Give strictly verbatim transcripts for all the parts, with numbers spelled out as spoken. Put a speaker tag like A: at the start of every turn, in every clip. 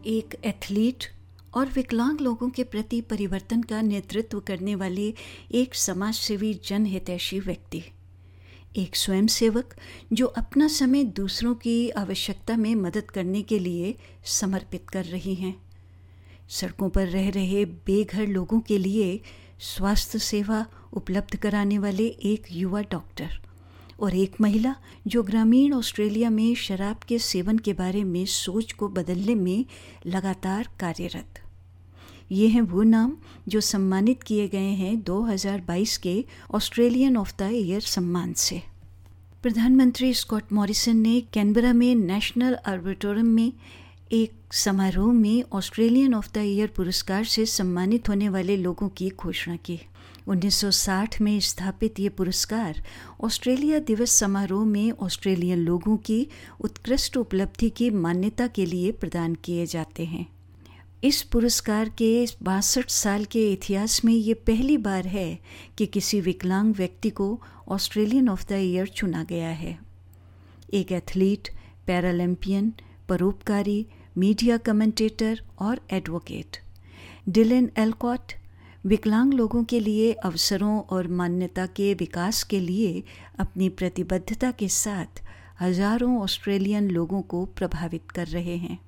A: एक एथलीट और विकलांग लोगों के प्रति परिवर्तन का नेतृत्व करने वाले एक समाजसेवी जनहितैषी व्यक्ति, एक स्वयंसेवक जो अपना समय दूसरों की आवश्यकता में मदद करने के लिए समर्पित कर रही हैं। सड़कों पर रह रहे बेघर लोगों के लिए स्वास्थ्य सेवा उपलब्ध कराने वाले एक युवा डॉक्टर और एक महिला जो ग्रामीण ऑस्ट्रेलिया में शराब के सेवन के बारे में सोच को बदलने में लगातार कार्यरत। ये हैं वो नाम जो सम्मानित किए गए हैं दो हज़ार बाईस के ऑस्ट्रेलियन ऑफ द ईयर सम्मान से। प्रधानमंत्री स्कॉट मॉरिसन ने कैनबरा में नेशनल आर्बिटोरियम में एक समारोह में ऑस्ट्रेलियन ऑफ द ईयर पुरस्कार से सम्मानित होने वाले लोगों की घोषणा की। उन्नीस सौ साठ में स्थापित ये पुरस्कार ऑस्ट्रेलिया दिवस समारोह में ऑस्ट्रेलियन लोगों की उत्कृष्ट उपलब्धि की मान्यता के लिए प्रदान किए जाते हैं। इस पुरस्कार के बासठ साल के इतिहास में ये पहली बार है कि किसी विकलांग व्यक्ति को ऑस्ट्रेलियन ऑफ द ईयर चुना गया है। एक एथलीट, पैरालंपियन, परोपकारी, मीडिया कमेंटेटर और एडवोकेट डिलन एलकॉट विकलांग लोगों के लिए अवसरों और मान्यता के विकास के लिए अपनी प्रतिबद्धता के साथ हजारों ऑस्ट्रेलियन लोगों को प्रभावित कर रहे हैं।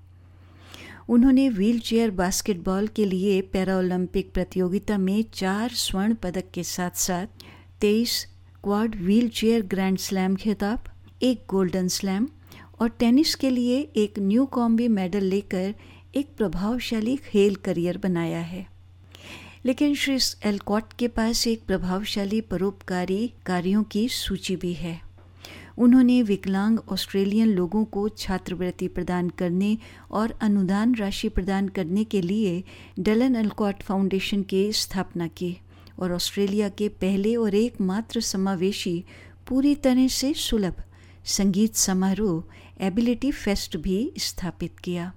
A: उन्होंने व्हीलचेयर बास्केटबॉल के लिए पैरालंपिक प्रतियोगिता में चार स्वर्ण पदक के साथ साथ तेईस क्वाड व्हीलचेयर ग्रैंड स्लैम खिताब, एक गोल्डन स्लैम और टेनिस के लिए एक न्यू कॉम्बी मेडल लेकर एक प्रभावशाली खेल करियर बनाया है। लेकिन श्री एलकॉट के पास एक प्रभावशाली परोपकारी कार्यों की सूची भी है। उन्होंने विकलांग ऑस्ट्रेलियन लोगों को छात्रवृत्ति प्रदान करने और अनुदान राशि प्रदान करने के लिए डिलन एलकॉट फाउंडेशन की स्थापना की और ऑस्ट्रेलिया के पहले और एकमात्र समावेशी पूरी तरह से सुलभ संगीत समारोह एबिलिटी फेस्ट भी स्थापित किया।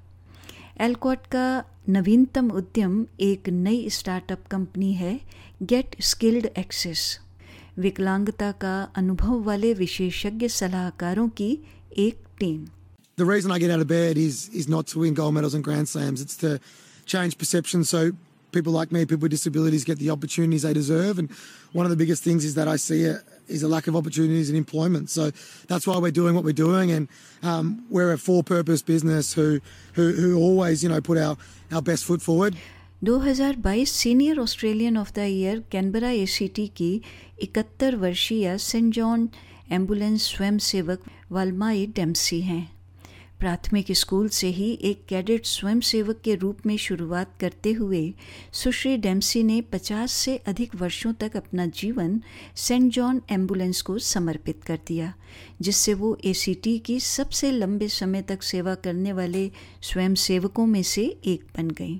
A: एलकॉट का नवीनतम उद्यम एक नई स्टार्टअप कंपनी है, गेट स्किल्ड एक्सेस, विकलांगता का अनुभव वाले विशेषज्ञ सलाहकारों की एक team.
B: The reason I get out of bed is is not to win gold medals and grand slams. It's to change perception so people like me, people with disabilities, get the opportunities they deserve. And one of the biggest things is that I see a, is a lack of opportunities in employment. So that's why we're doing what we're doing. And um, we're a for-purpose business who, who who always, you know, put our our best foot forward.
A: दो हज़ार बाईस senior Australian of the year Canberra ACT की इकहत्तर वर्षीय Saint John Ambulance स्वयंसेवक Valmai Dempsey हैं। प्राथमिक school से ही एक कैडेट स्वयंसेवक के रूप में शुरुआत करते हुए सुश्री डेम्सी ने पचास से अधिक वर्षों तक अपना जीवन सेंट जॉन एम्बुलेंस को समर्पित कर दिया, जिससे वो एसीटी की सबसे लंबे समय तक सेवा करने वाले स्वयंसेवकों में से एक बन गई।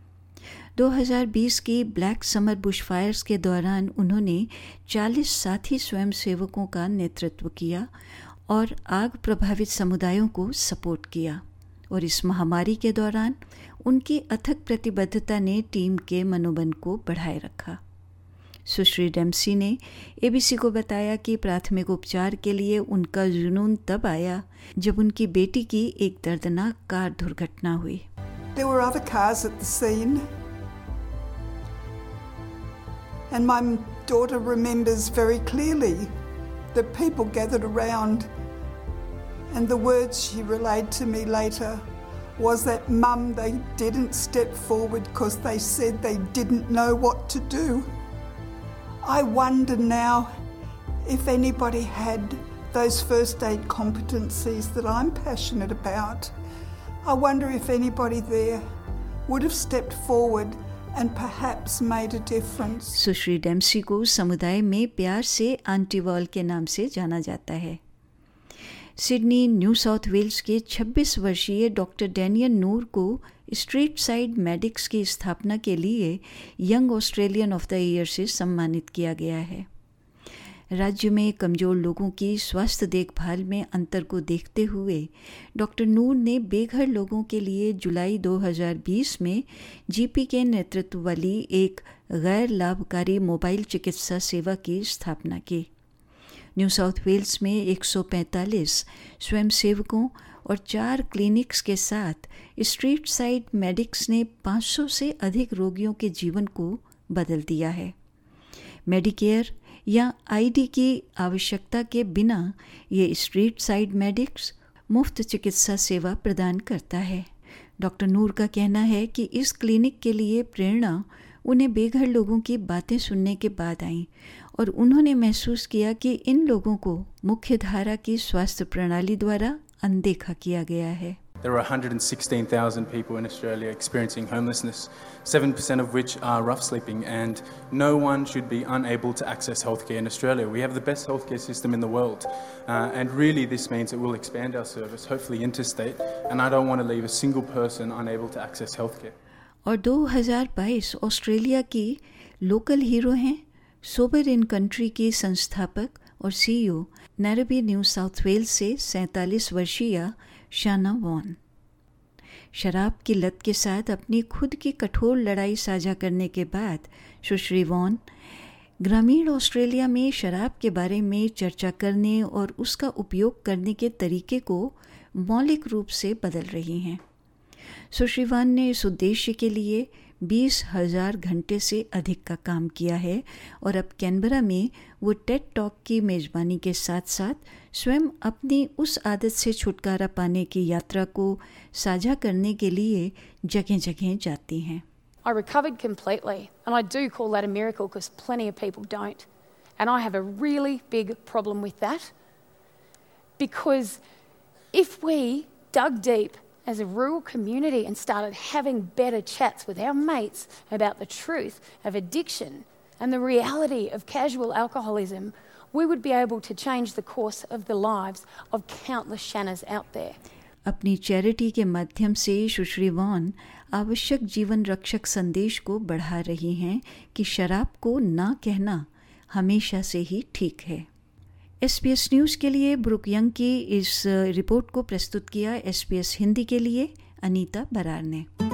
A: दो हज़ार बीस की ब्लैक समर बुशफायर्स के दौरान उन्होंने चालीस साथी स्वयंसेवकों का नेतृत्व किया और आग प्रभावित समुदायों को सपोर्ट किया, और इस महामारी के दौरान उनकी अथक प्रतिबद्धता ने टीम के मनोबल को बढ़ाए रखा। सुश्री डेम्सी ने एबीसी को बताया कि प्राथमिक उपचार के लिए उनका जुनून तब आया जब उनकी बेटी की एक दर्दनाक कार दुर्घटना हुई।
C: There were other cars at the scene, and my daughter remembers very clearly the people gathered around, and the words she relayed to me later was that, "Mum, they didn't step forward because they said they didn't know what to do." I wonder now if anybody had those first aid competencies that I'm passionate about. I wonder if anybody there would have stepped forward and perhaps made a difference.
A: सुश्री Dempsey को समुदाय में प्यार से aunty wall के नाम से जाना जाता है। सिडनी, न्यू साउथ वेल्स के छब्बीस वर्षीय डॉक्टर डैनियल नूर को स्ट्रीट साइड मेडिक्स की स्थापना के लिए young Australian of the year से सम्मानित किया गया है। राज्य में कमज़ोर लोगों की स्वास्थ्य देखभाल में अंतर को देखते हुए डॉक्टर नूर ने बेघर लोगों के लिए जुलाई दो हज़ार बीस में जीपी के नेतृत्व वाली एक गैर लाभकारी मोबाइल चिकित्सा सेवा की स्थापना की। न्यू साउथ वेल्स में एक सौ पैंतालीस स्वयंसेवकों और चार क्लिनिक्स के साथ स्ट्रीट साइड मेडिक्स ने पाँच सौ से अधिक रोगियों के जीवन को बदल दिया है। मेडिकेयर या आईडी की आवश्यकता के बिना ये स्ट्रीट साइड मेडिक्स मुफ्त चिकित्सा सेवा प्रदान करता है। डॉक्टर नूर का कहना है कि इस क्लिनिक के लिए प्रेरणा उन्हें बेघर लोगों की बातें सुनने के बाद आई और उन्होंने महसूस किया कि इन लोगों को मुख्य धारा की स्वास्थ्य प्रणाली द्वारा अनदेखा किया गया है।
D: There are one hundred sixteen thousand people in Australia experiencing homelessness, seven percent of which are rough sleeping, and no one should be unable to access healthcare in Australia. We have the best healthcare system in the world, uh, and really this means that we'll expand our service, hopefully interstate, and I don't want to leave a single person unable to access healthcare.
A: और दो हज़ार बाईस Australia की local hero हैं Sober in Country की संस्थापक और CEO Narrabri New South Wales से सैंतालीस वर्षीय शाना वॉन। शराब की लत के साथ अपनी खुद की कठोर लड़ाई साझा करने के बाद सुश्री वॉन ग्रामीण ऑस्ट्रेलिया में शराब के बारे में चर्चा करने और उसका उपयोग करने के तरीके को मौलिक रूप से बदल रही हैं। सुश्री वॉन ने इस उद्देश्य के लिए बीस हजार घंटे से अधिक का काम किया है और अब कैनबरा में वो टेड टॉक की मेज़बानी के साथ साथ स्वयं अपनी उस आदत से छुटकारा पाने की यात्रा को साझा करने के लिए जगह जगह जाती हैं।
E: I recovered completely, and I do call that a miracle because plenty of people don't. And I have a really big problem with that because if we dug deep as a rural community and started having better chats with our mates about the truth of addiction and the reality of casual alcoholism, we would be able to change the course of the lives of countless Shannas out there.
A: अपनी charity के माध्यम से सुश्री von आवश्यक जीवन रक्षक संदेश को बढ़ा रही हैं कि शराब को ना कहना हमेशा से ही ठीक है। एसपीएस न्यूज़ के लिए ब्रुक यंग की इस रिपोर्ट को प्रस्तुत किया एसपीएस हिंदी के लिए अनीता बरार ने।